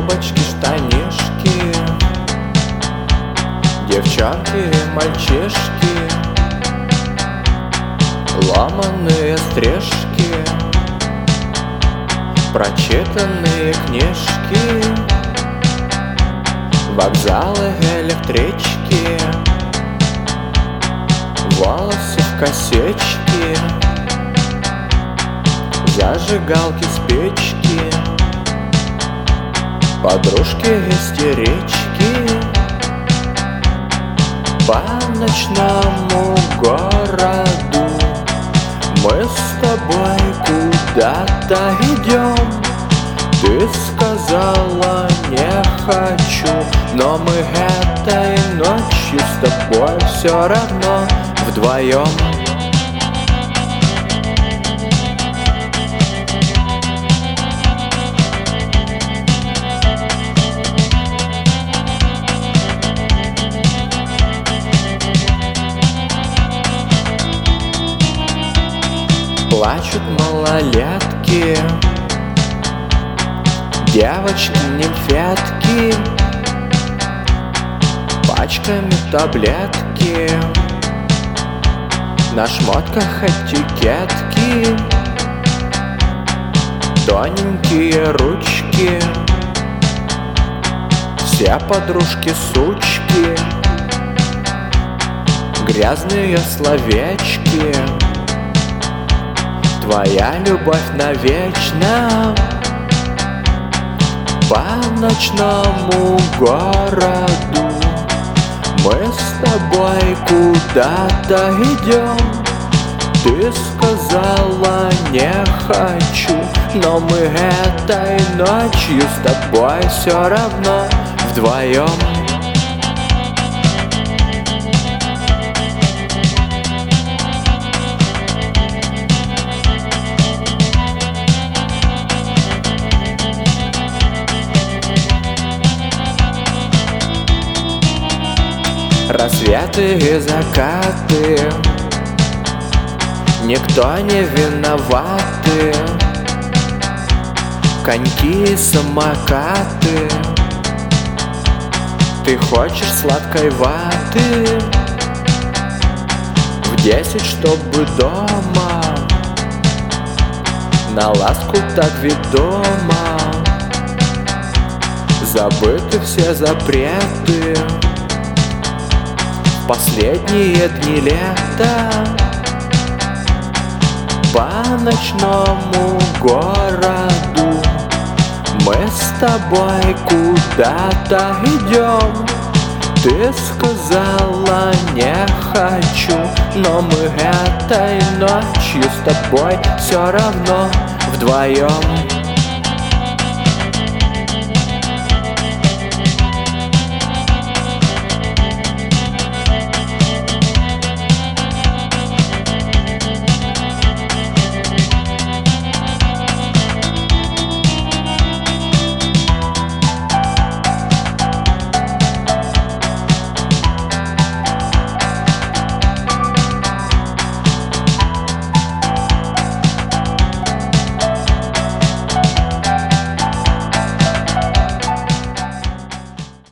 юбочки, штанишки, девчонки, мальчишки, ломаные стрижки, прочитанные книжки, вокзалы, электрички, волосы в косички, зажигалки, спички, подружки-истерички. По ночному городу мы с тобой куда-то идем. Ты сказала не хочу, но мы этой ночью с тобой все равно вдвоем. Плачут малолетки, девочки-нимфетки, пачками таблетки, на шмотках этикетки, тоненькие ручки, все подружки-сучки, грязные словечки. Твоя любовь навечно. По ночному городу мы с тобой куда-то идем. Ты сказала не хочу, но мы этой ночью с тобой все равно вдвоем. Рассветы и закаты, никто не виноваты. Коньки и самокаты, ты хочешь сладкой ваты. В 10, чтобы дома, на ласку так ведомо. Забыты все запреты, последние дни лета. По ночному городу мы с тобой куда-то идем. Ты сказала не хочу, но мы этой ночью с тобой все равно вдвоем.